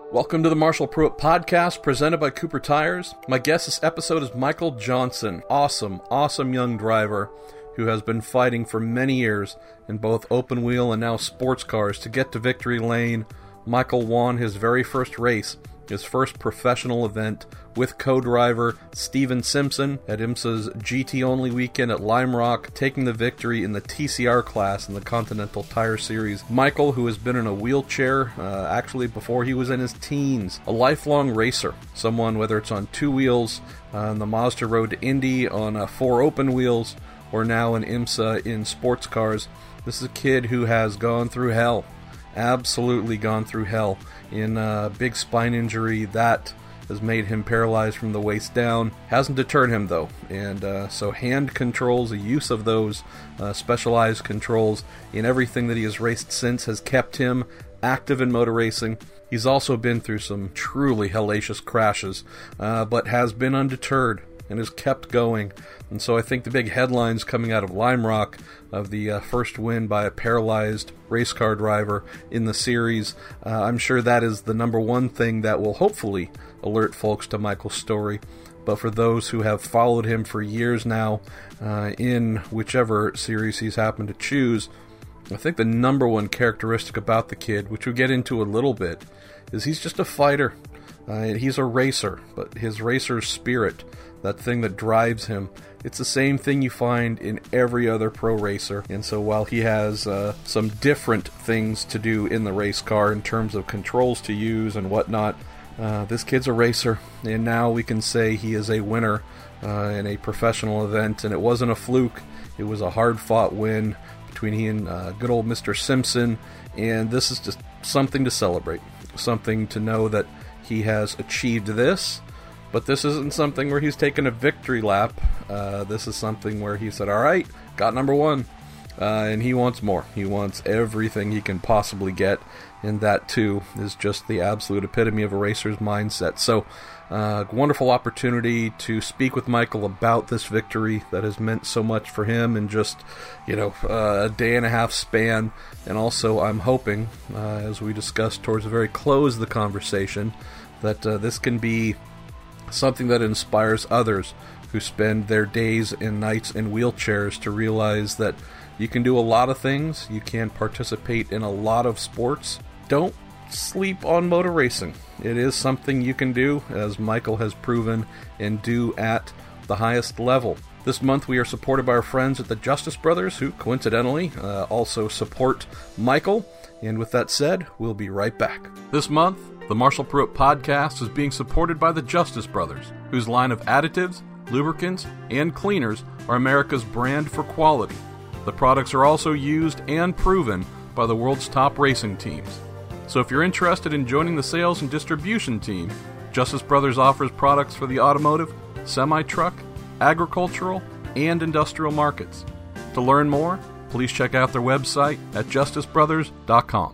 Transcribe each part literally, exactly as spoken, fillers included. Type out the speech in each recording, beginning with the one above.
Welcome to the Marshall Pruitt Podcast, presented by Cooper Tires. My guest this episode is Michael Johnson. Awesome, awesome young driver who has been fighting for many years in both open wheel and now sports cars to get to victory lane. Michael won his very first race, his first professional event, with co-driver Steven Simpson at IMSA's G T-only weekend at Lime Rock, taking the victory in the T C R class in the Continental Tire Series. Michael, who has been in a wheelchair uh, actually before he was in his teens, a lifelong racer, someone whether it's on two wheels, uh, on the Mazda Road to Indy, on uh, four open wheels, or now in IMSA in sports cars. This is a kid who has gone through hell, absolutely gone through hell, in a big spine injury that has made him paralyzed from the waist down. Hasn't deterred him though, and uh, so hand controls, the use of those uh, specialized controls in everything that he has raced since has kept him active in motor racing. He's also been through some truly hellacious crashes, uh, but has been undeterred and has kept going. And so I think the big headlines coming out of Lime Rock of the uh, first win by a paralyzed race car driver in the series, uh, I'm sure that is the number one thing that will hopefully alert folks to Michael's story. But for those who have followed him for years now, uh, in whichever series he's happened to choose, I think the number one characteristic about the kid, which we'll get into a little bit, is he's just a fighter. Uh, he's a racer, but his racer's spirit, that thing that drives him, it's the same thing you find in every other pro racer. And so while he has uh, some different things to do in the race car in terms of controls to use and whatnot, uh, this kid's a racer, and now we can say he is a winner uh, in a professional event. And it wasn't a fluke, it was a hard-fought win between he and uh, good old Mister Simpson, and this is just something to celebrate, something to know that he has achieved this. But this isn't something where he's taken a victory lap. Uh, this is something where he said, all right, got number one. Uh, and he wants more. He wants everything he can possibly get. And that, too, is just the absolute epitome of a racer's mindset. So, uh, wonderful opportunity to speak with Michael about this victory that has meant so much for him in just, you know, uh, a day and a half span. And also, I'm hoping, uh, as we discussed towards the very close of the conversation, that uh, this can be something that inspires others who spend their days and nights in wheelchairs to realize that you can do a lot of things, you can participate in a lot of sports. Don't sleep on motor racing. It is something you can do, as Michael has proven, and do at the highest level. This month we are supported by our friends at the Justice Brothers, who coincidentally uh, also support Michael. And with that said, we'll be right back. This month, the Marshall Pruitt Podcast is being supported by the Justice Brothers, whose line of additives, lubricants, and cleaners are America's brand for quality. The products are also used and proven by the world's top racing teams. So if you're interested in joining the sales and distribution team, Justice Brothers offers products for the automotive, semi-truck, agricultural, and industrial markets. To learn more, please check out their website at justice brothers dot com.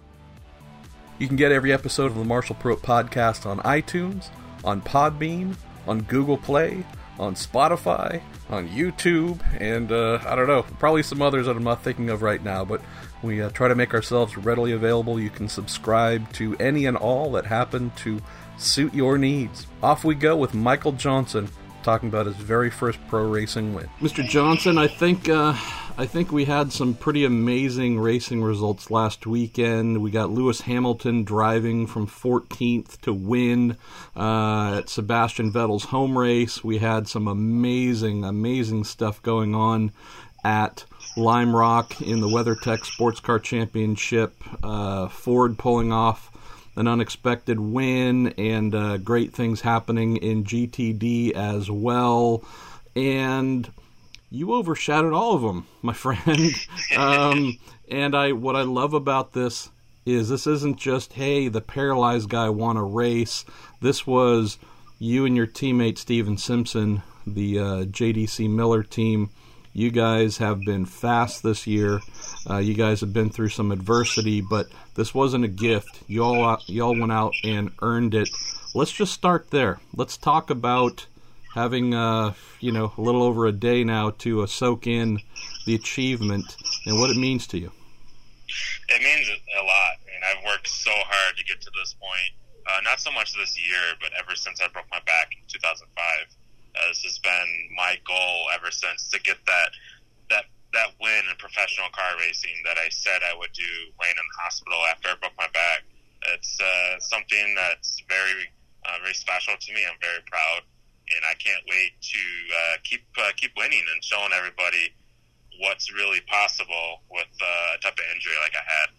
You can get every episode of the Marshall Pruitt Podcast on iTunes, on Podbean, on Google Play, on Spotify, on YouTube, and uh, I don't know, probably some others that I'm not thinking of right now, but we uh, try to make ourselves readily available. You can subscribe to any and all that happen to suit your needs. Off we go with Michael Johnson, talking about his very first pro racing win. Mister Johnson, I think uh, I think we had some pretty amazing racing results last weekend. We got Lewis Hamilton driving from fourteenth to win uh, at Sebastian Vettel's home race. We had some amazing, amazing stuff going on at Lime Rock in the WeatherTech Sports Car Championship. Uh, Ford pulling off an unexpected win, and uh, great things happening in G T D as well. And you overshadowed all of them, my friend. um, and I, what I love about this is this isn't just, hey, the paralyzed guy won a race. This was you and your teammate Steven Simpson, the uh, J D C Miller team. You guys have been fast this year. Uh, you guys have been through some adversity, but this wasn't a gift. You all, you all went out and earned it. Let's just start there. Let's talk about having, uh, you know, a little over a day now to uh, soak in the achievement and what it means to you. It means a lot. I mean, I've worked so hard to get to this point. Uh, not so much this year, but ever since I broke my back in two thousand five. Uh, this has been my goal ever since, to get that that that win in professional car racing that I said I would do laying in the hospital after I broke my back. It's uh, something that's very uh, very special to me. I'm very proud, and I can't wait to uh, keep uh, keep winning and showing everybody what's really possible with uh, a type of injury like I had.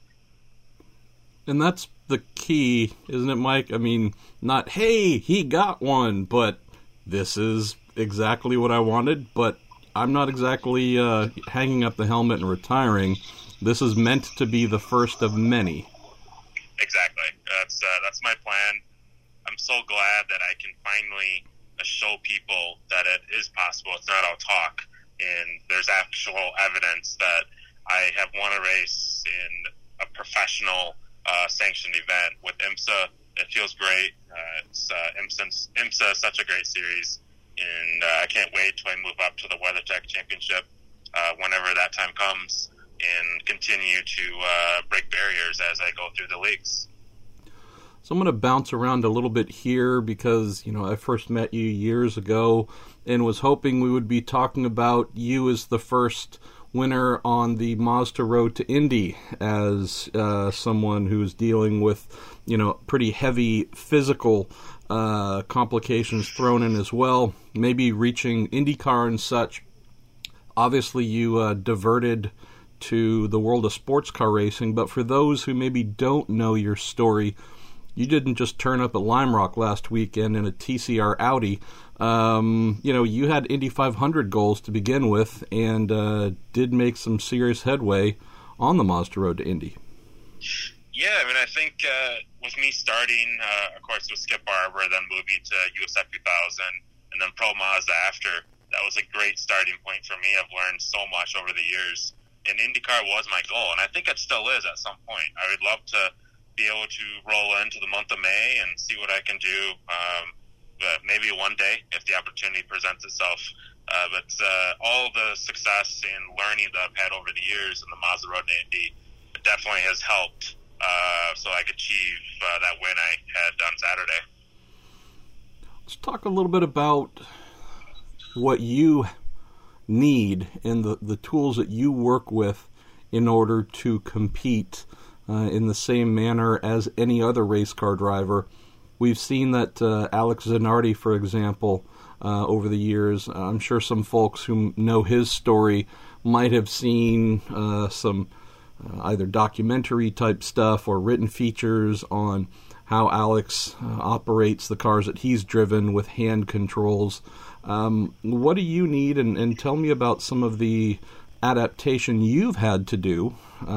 And that's the key, isn't it, Mike? I mean, not, hey, he got one, but this is exactly what I wanted, but I'm not exactly uh, hanging up the helmet and retiring. This is meant to be the first of many. Exactly. That's uh, that's my plan. I'm so glad that I can finally uh, show people that it is possible. It's not all talk, and there's actual evidence that I have won a race in a professional uh, sanctioned event with IMSA. It feels great. Uh, it's uh, IMSA, IMSA is such a great series, and uh, I can't wait till I move up to the WeatherTech Championship uh, whenever that time comes, and continue to uh, break barriers as I go through the leagues. So I'm going to bounce around a little bit here because, you know, I first met you years ago and was hoping we would be talking about you as the first winner on the Mazda Road to Indy, as uh, someone who's dealing with, you know, pretty heavy physical uh, complications thrown in as well, maybe reaching IndyCar and such. Obviously, you uh, diverted to the world of sports car racing, but for those who maybe don't know your story, you didn't just turn up at Lime Rock last weekend in a T C R Audi. Um, you know, you had Indy five hundred goals to begin with, and uh, did make some serious headway on the Mazda Road to Indy. Yeah, I mean, I think uh, with me starting, uh, of course, with Skip Barber, then moving to U S F two thousand, and then Pro Mazda after, that was a great starting point for me. I've learned so much over the years, and IndyCar was my goal, and I think it still is at some point. I would love to be able to roll into the month of May and see what I can do, um, but maybe one day if the opportunity presents itself. Uh, but uh, all the success and learning that I've had over the years in the Mazda Road to Indy definitely has helped uh, so I could achieve uh, that win I had on Saturday. Let's talk a little bit about what you need and the, the tools that you work with in order to compete Uh, in the same manner as any other race car driver. We've seen that uh, Alex Zanardi, for example, uh, over the years, I'm sure some folks who know his story might have seen uh, some uh, either documentary type stuff or written features on how Alex uh, operates the cars that he's driven with hand controls. Um, what do you need? And, and tell me about some of the adaptation you've had to do,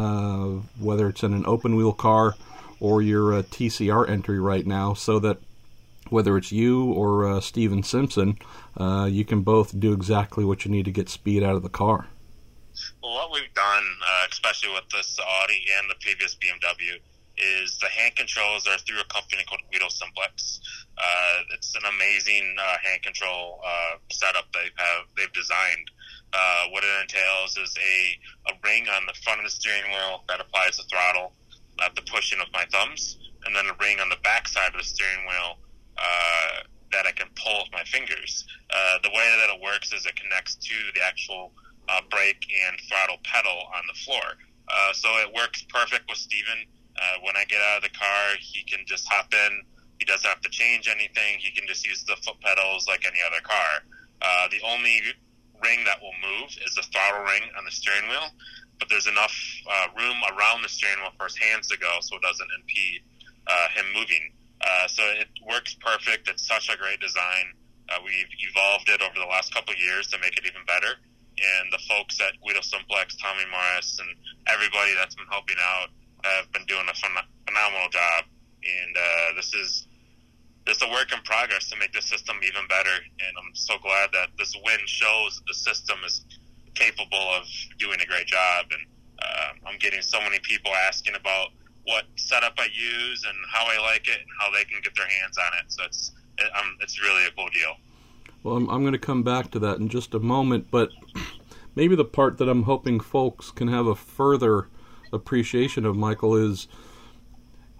uh, whether it's in an open wheel car or your uh, T C R entry right now, so that whether it's you or uh, Steven Simpson, uh, you can both do exactly what you need to get speed out of the car. Well, what we've done, uh, especially with this Audi and the previous B M W, is the hand controls are through a company called Guido Simplex. Uh, it's an amazing uh, hand control uh, setup they've, have, they've designed. Uh, what it entails is a, a ring on the front of the steering wheel that applies the throttle at the pushing of my thumbs, and then a ring on the back side of the steering wheel uh, that I can pull with my fingers. Uh, the way that it works is it connects to the actual uh, brake and throttle pedal on the floor. Uh, so it works perfect with Steven. Uh, when I get out of the car, he can just hop in. He doesn't have to change anything. He can just use the foot pedals like any other car. Uh, the only ring that will move is the throttle ring on the steering wheel, but there's enough uh, room around the steering wheel for his hands to go so it doesn't impede uh, him moving. Uh, so it works perfect. It's such a great design. Uh, we've evolved it over the last couple of years to make it even better, and the folks at Guido Simplex, Tommy Morris, and everybody that's been helping out have been doing a phen- phenomenal job, and uh, this is It's a work in progress to make the system even better, and I'm so glad that this win shows that the system is capable of doing a great job. And uh, I'm getting so many people asking about what setup I use and how I like it and how they can get their hands on it. So it's it, um, it's really a cool deal. Well, I'm, I'm going to come back to that in just a moment, but maybe the part that I'm hoping folks can have a further appreciation of, Michael, is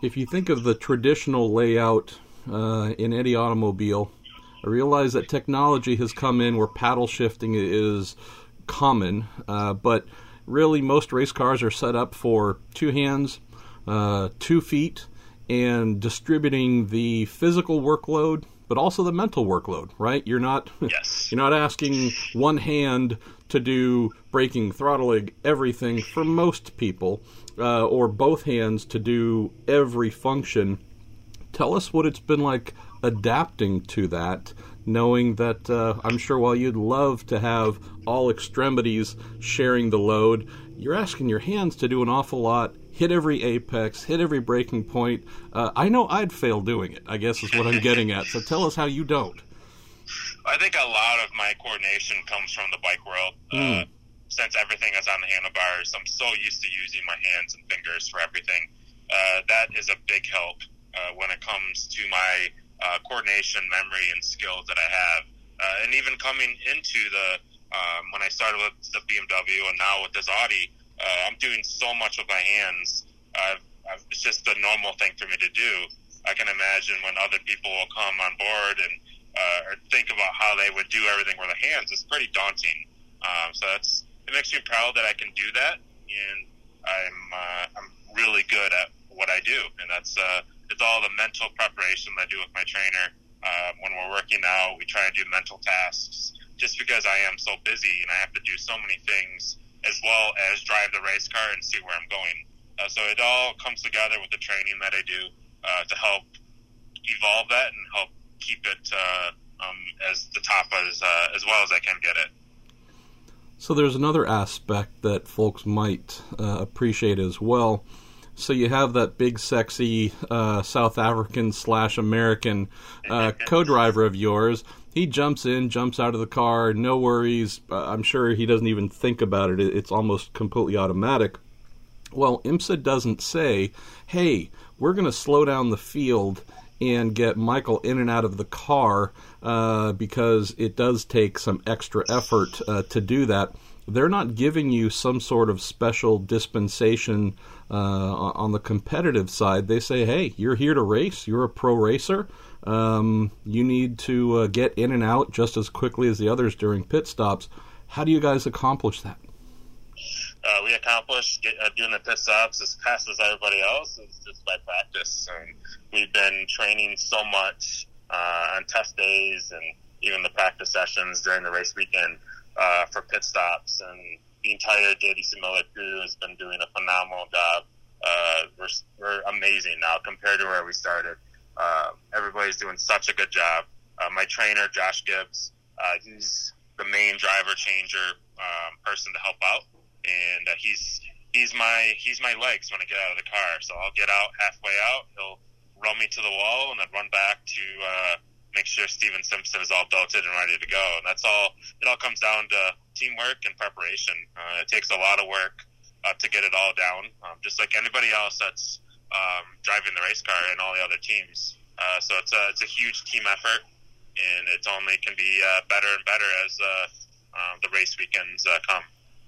If you think of the traditional layout uh, in any automobile, I realize that technology has come in where paddle shifting is common, uh, but really most race cars are set up for two hands, uh, two feet, and distributing the physical workload, but also the mental workload, right? You're not yes. you're not asking one hand to do braking, throttling, everything for most people, uh, or both hands to do every function. Tell us what it's been like adapting to that, knowing that uh, I'm sure while you'd love to have all extremities sharing the load, you're asking your hands to do an awful lot, hit every apex, hit every breaking point. Uh, I know I'd fail doing it, I guess is what I'm getting at. So tell us how you don't. I think a lot of my coordination comes from the bike world. Mm. Uh, since everything is on the handlebars, I'm so used to using my hands and fingers for everything. Uh, that is a big help uh, when it comes to my uh, coordination, memory, and skills that I have. Uh, and even coming into the, um, when I started with the B M W and now with this Audi, uh, I'm doing so much with my hands. Uh, I've, it's just a normal thing for me to do. I can imagine when other people will come on board and uh, or think about how they would do everything with their hands. It's pretty daunting. Um, so that's, it makes me proud that I can do that, and I'm uh, I'm really good at what I do, and that's uh, it's all the mental preparation that I do with my trainer. Uh, when we're working out, we try to do mental tasks. Just because I am so busy and I have to do so many things, as well as drive the race car and see where I'm going. Uh, so it all comes together with the training that I do uh, to help evolve that and help keep it uh, um, as the top as uh, as well as I can get it. So there's another aspect that folks might uh, appreciate as well. So you have that big, sexy uh, South African slash American uh, co-driver of yours. He jumps in, jumps out of the car, no worries. Uh, I'm sure he doesn't even think about it. It's almost completely automatic. Well, IMSA doesn't say, hey, we're going to slow down the field and get Michael in and out of the car uh, because it does take some extra effort uh, to do that. They're not giving you some sort of special dispensation uh, on the competitive side. They say, hey, you're here to race. You're a pro racer. Um, you need to uh, get in and out just as quickly as the others during pit stops. How do you guys accomplish that? Uh, we accomplish get, uh, doing the pit stops as fast as everybody else is just by practice. And we've been training so much uh, on test days and even the practice sessions during the race weekend uh, for pit stops. And the entire J D C Miller crew has been doing a phenomenal job. Uh, we're, we're amazing now compared to where we started. Uh, everybody's doing such a good job. Uh, my trainer, Josh Gibbs, uh, he's the main driver changer um, person to help out. And uh, he's he's my he's my legs when I get out of the car. So I'll get out halfway out. He'll run me to the wall, and then run back to uh, make sure Steven Simpson is all belted and ready to go. And that's all. It all comes down to teamwork and preparation. Uh, it takes a lot of work uh, to get it all down, um, just like anybody else that's um, driving the race car and all the other teams. Uh, so it's a it's a huge team effort, and it's only can be uh, better and better as uh, um, the race weekends uh, come.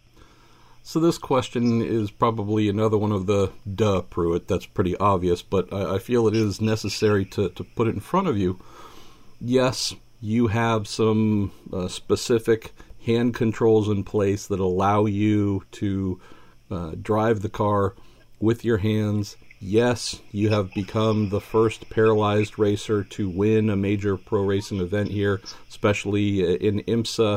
So this question is probably another one of the duh, Pruitt. That's pretty obvious, but I, I feel it is necessary to, to put it in front of you. Yes, you have some uh, specific hand controls in place that allow you to uh, drive the car with your hands. Yes, you have become the first paralyzed racer to win a major pro racing event here, especially in IMSA.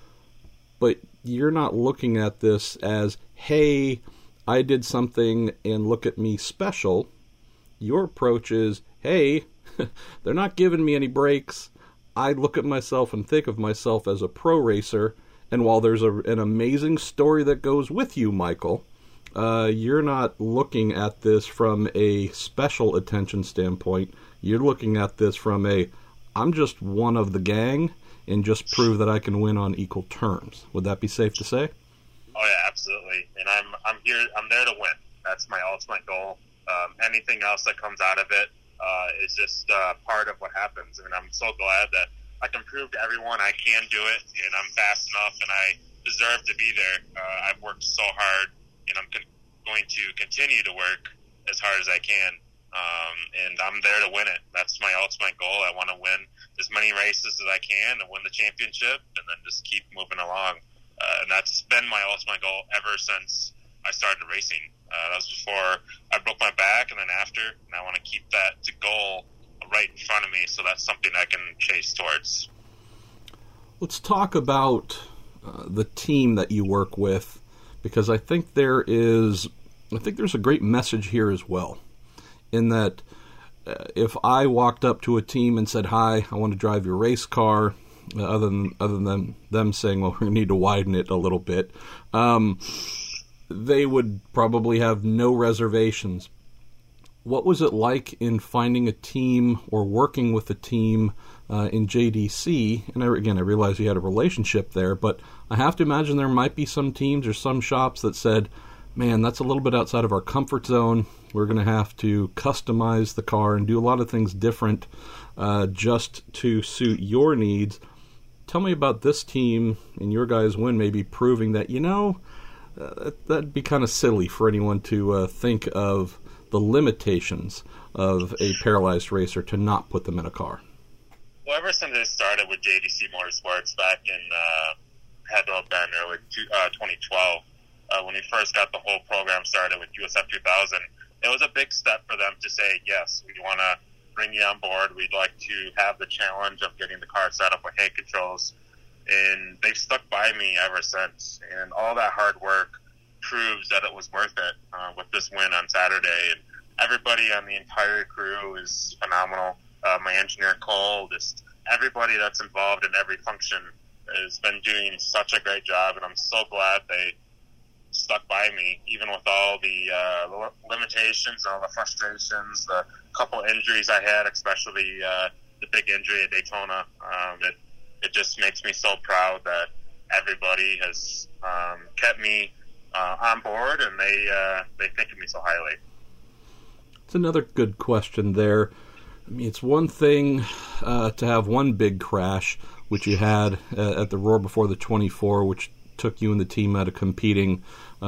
But you're not looking at this as, hey, I did something and look at me special. Your approach is, hey, they're not giving me any breaks. I look at myself and think of myself as a pro racer, and while there's a, an amazing story that goes with you, Michael, uh, you're not looking at this from a special attention standpoint. You're looking at this from a, I'm just one of the gang, and just prove that I can win on equal terms. Would that be safe to say? Oh yeah, absolutely. And I'm I'm here. I'm there to win. That's my ultimate goal. Um, anything else that comes out of it uh, is just uh, part of what happens. And I'm so glad that I can prove to everyone I can do it, and I'm fast enough, and I deserve to be there. Uh, I've worked so hard, and I'm con- going to continue to work as hard as I can Um, and I'm there to win it. That's my ultimate goal. I want to win as many races as I can and win the championship, and then just keep moving along. Uh, and that's been my ultimate goal ever since I started racing. Uh, that was before I broke my back, and then after, and I want to keep that goal right in front of me, so that's something I can chase towards. Let's talk about uh, the team that you work with, because I think there is, I think there's a great message here as well, in that uh, if I walked up to a team and said, "Hi, I want to drive your race car," uh, other than other than them saying, "Well, we need to widen it a little bit," um, they would probably have no reservations. What was it like in finding a team or working with a team uh, in J D C? And I, again, I realize you had a relationship there, but I have to imagine there might be some teams or some shops that said, "Man, that's a little bit outside of our comfort zone. We're going to have to customize the car and do a lot of things different uh, just to suit your needs." Tell me about this team and your guys' win, maybe proving that, you know, uh, that'd be kind of silly for anyone to uh, think of the limitations of a paralyzed racer to not put them in a car. Well, ever since it started with J D C Motorsports back in uh, had to have been early uh, twenty twelve, uh, when we first got the whole program started with U S F two thousand, it was a big step for them to say, yes, we want to bring you on board. We'd like to have the challenge of getting the car set up with hand controls. And they've stuck by me ever since. And all that hard work proves that it was worth it uh, with this win on Saturday. And everybody on the entire crew is phenomenal. Uh, my engineer, Cole, just everybody that's involved in every function has been doing such a great job. And I'm so glad they stuck by me, even with all the uh, limitations and all the frustrations, the couple injuries I had, especially uh, the big injury at Daytona. Um, it, it just makes me so proud that everybody has um, kept me uh, on board, and they uh, they think of me so highly. It's another good question there. I mean, it's one thing uh, to have one big crash, which you had uh, at the Roar Before the twenty-four, which took you and the team out of competing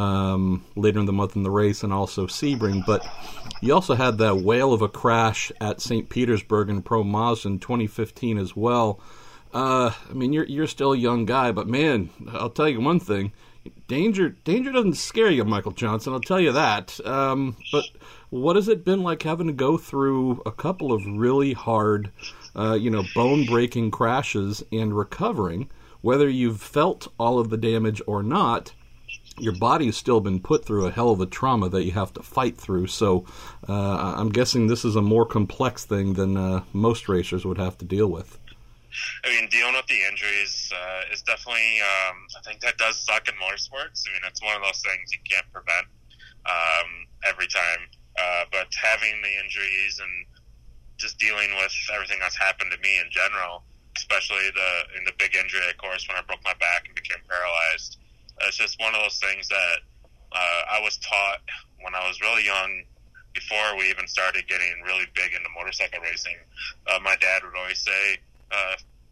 um, later in the month in the race, and also Sebring. But you also had that whale of a crash at Saint Petersburg in Pro Mazda in twenty fifteen as well. Uh, I mean, you're you're still a young guy, but man, I'll tell you one thing: danger danger doesn't scare you, Michael Johnson. I'll tell you that. Um, but what has it been like having to go through a couple of really hard, uh, you know, bone-breaking crashes and recovering? Whether you've felt all of the damage or not, your body's still been put through a hell of a trauma that you have to fight through. So uh, I'm guessing this is a more complex thing than uh, most racers would have to deal with. I mean, dealing with the injuries uh, is definitely, um, I think that does suck in motorsports. I mean, it's one of those things you can't prevent um, every time. Uh, but having the injuries and just dealing with everything that's happened to me in general, especially the in the big injury, of course, when I broke my back and became paralyzed. It's just one of those things that uh, I was taught when I was really young, before we even started getting really big into motorcycle racing. Uh, my dad would always say, uh,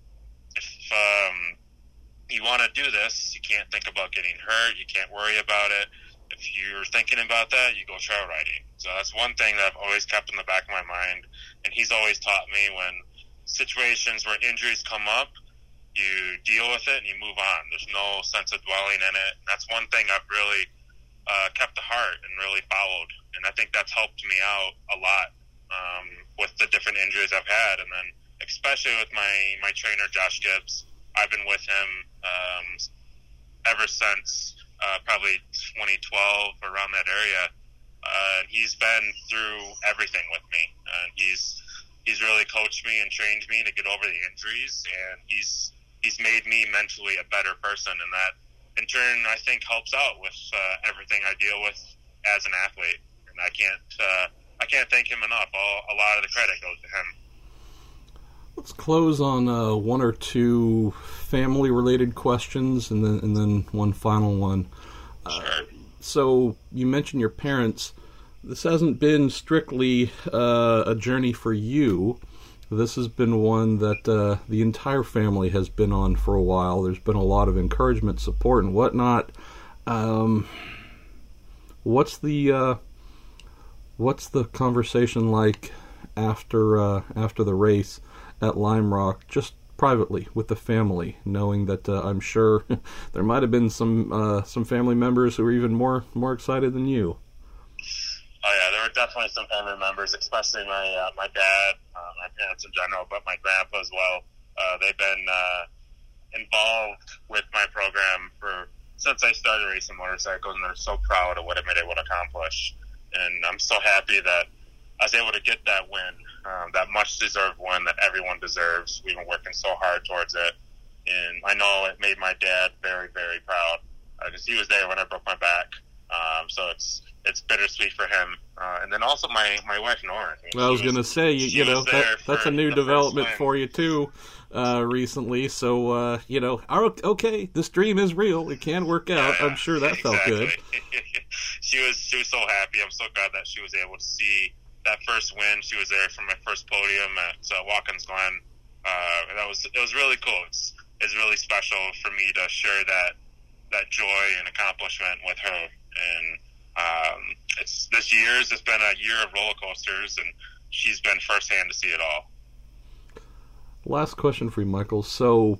if um, you want to do this, you can't think about getting hurt, you can't worry about it. If you're thinking about that, you go trail riding. So that's one thing that I've always kept in the back of my mind. And he's always taught me, when situations where injuries come up, you deal with it and you move on. There's no sense of dwelling in it. And that's one thing I've really uh, kept to heart and really followed. And I think that's helped me out a lot um, with the different injuries I've had. And then especially with my, my trainer, Josh Gibbs, I've been with him um, ever since uh, probably twenty twelve, around that area. Uh, he's been through everything with me. Uh, he's He's really coached me and trained me to get over the injuries, and he's he's made me mentally a better person, and that, in turn, I think helps out with uh, everything I deal with as an athlete. And I can't uh, I can't thank him enough. All, a lot of the credit goes to him. Let's close on uh, one or two family-related questions, and then and then one final one. Sure. Uh, so you mentioned your parents. This hasn't been strictly uh, a journey for you. This has been one that uh, the entire family has been on for a while. There's been a lot of encouragement, support, and whatnot. Um, what's the uh, What's the conversation like after uh, after the race at Lime Rock, just privately with the family, knowing that uh, I'm sure there might have been some uh, some family members who were even more more excited than you? Oh yeah, there were definitely some family members, especially my uh, my dad, uh, my parents in general, but my grandpa as well. Uh, they've been uh, involved with my program for since I started racing motorcycles, and they're so proud of what I've been able to accomplish. And I'm so happy that I was able to get that win, um, that much-deserved win that everyone deserves. We've been working so hard towards it, and I know it made my dad very, very proud because uh, he was there when I broke my back. Um, so it's it's bittersweet for him, uh, and then also my, my wife Nora. I, mean, I was going to say, you, you know, that, that's a new development for you too, uh, recently. So uh, you know, okay, this dream is real. It can work out. Yeah, I'm sure that exactly. felt good. she was she was so happy. I'm so glad that she was able to see that first win. She was there for my first podium at uh, Watkins Glen. Uh, that was it was really cool. It's it's really special for me to share that that joy and accomplishment with her. And um, it's this year's it's been a year of roller coasters, and she's been firsthand to see it all. Last question for you, Michael. So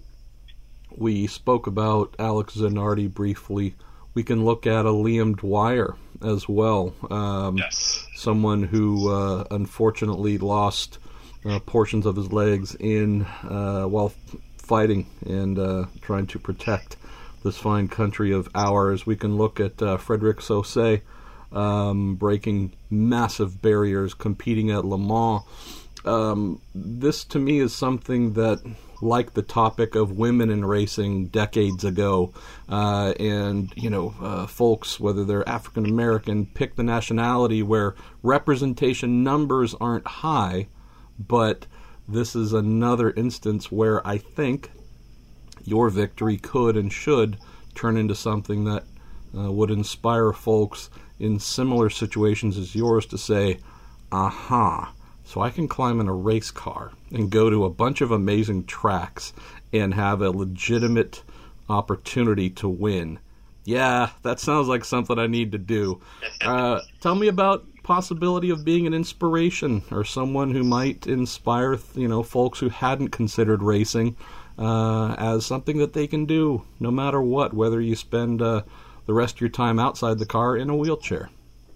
we spoke about Alex Zanardi briefly. We can look at a Liam Dwyer as well. Um, yes. Someone who uh, unfortunately lost uh, portions of his legs in uh, while fighting and uh, trying to protect this fine country of ours. We can look at uh, Frederic Sausset um, breaking massive barriers, competing at Le Mans. Um, this, to me, is something that, like the topic of women in racing decades ago, uh, and, you know, uh, folks, whether they're African American, pick the nationality where representation numbers aren't high, but this is another instance where I think your victory could and should turn into something that uh, would inspire folks in similar situations as yours to say, aha, so I can climb in a race car and go to a bunch of amazing tracks and have a legitimate opportunity to win. Yeah, that sounds like something I need to do. Uh, tell me about possibility of being an inspiration or someone who might inspire, you know, folks who hadn't considered racing uh, as something that they can do no matter what, whether you spend uh, the rest of your time outside the car in a wheelchair.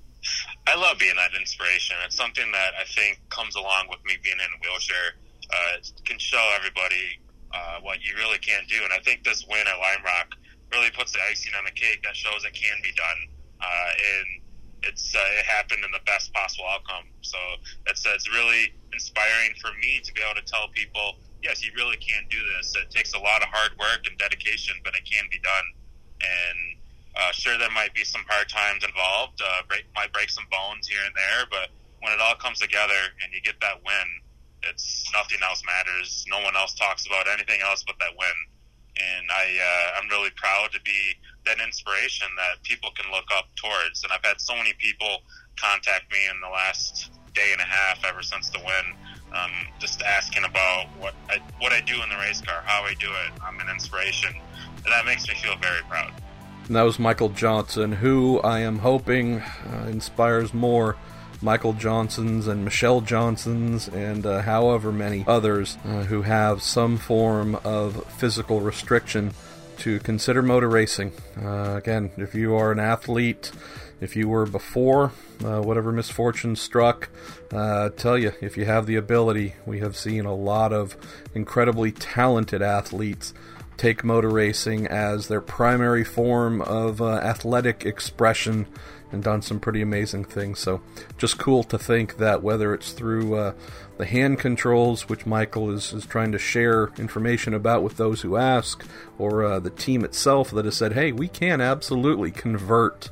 I love being that inspiration. It's something that I think comes along with me being in a wheelchair. Uh, it can show everybody uh, what you really can do. And I think this win at Lime Rock really puts the icing on the cake that shows it can be done. Uh, and it's uh, it happened in the best possible outcome. So it's, it's really inspiring for me to be able to tell people, yes, you really can do this. It takes a lot of hard work and dedication, but it can be done. And Uh, sure, there might be some hard times involved, uh, break, might break some bones here and there, but when it all comes together and you get that win, it's nothing else matters. No one else talks about anything else but that win. And I, uh, I'm really proud to be that inspiration that people can look up towards. And I've had so many people contact me in the last day and a half ever since the win, um, just asking about what I, what I do in the race car, how I do it. I'm an inspiration. And that makes me feel very proud. And that was Michael Johnson, who I am hoping uh, inspires more Michael Johnsons and Michelle Johnsons and uh, however many others uh, who have some form of physical restriction to consider motor racing. Uh, again, if you are an athlete, if you were before uh, whatever misfortune struck, uh, tell you, if you have the ability, we have seen a lot of incredibly talented athletes take motor racing as their primary form of uh, athletic expression and done some pretty amazing things. So just cool to think that whether it's through uh, the hand controls, which Michael is, is trying to share information about with those who ask, or uh, the team itself that has said, hey, we can absolutely convert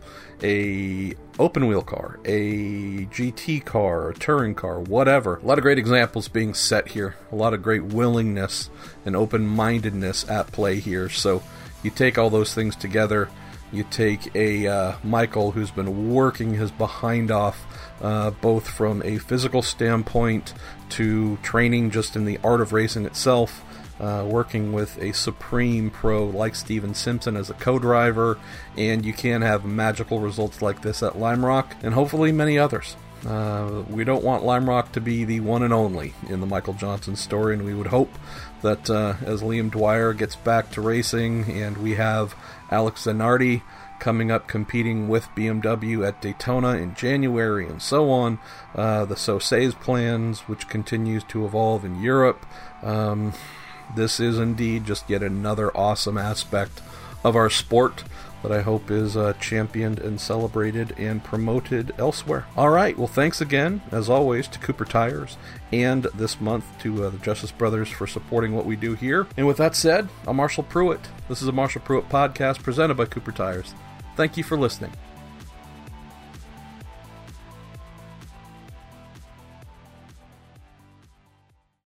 a open wheel car, a G T car, a touring car, whatever. A lot of great examples being set here. A lot of great willingness and open-mindedness at play here. So you take all those things together. You take a uh, Michael who's been working his behind off, uh, both from a physical standpoint to training just in the art of racing itself, uh, working with a supreme pro like Steven Simpson as a co-driver, and you can have magical results like this at Lime Rock, and hopefully many others. Uh, we don't want Lime Rock to be the one and only in the Michael Johnson story, and we would hope that uh, as Liam Dwyer gets back to racing and we have Alex Zanardi coming up competing with B M W at Daytona in January and so on, uh, the Sauces plans, which continues to evolve in Europe, um, this is indeed just yet another awesome aspect of our sport that I hope is uh, championed and celebrated and promoted elsewhere. All right, well, thanks again, as always, to Cooper Tires, and this month to uh, the Justice Brothers for supporting what we do here. And with that said, I'm Marshall Pruitt. This is a Marshall Pruitt podcast presented by Cooper Tires. Thank you for listening.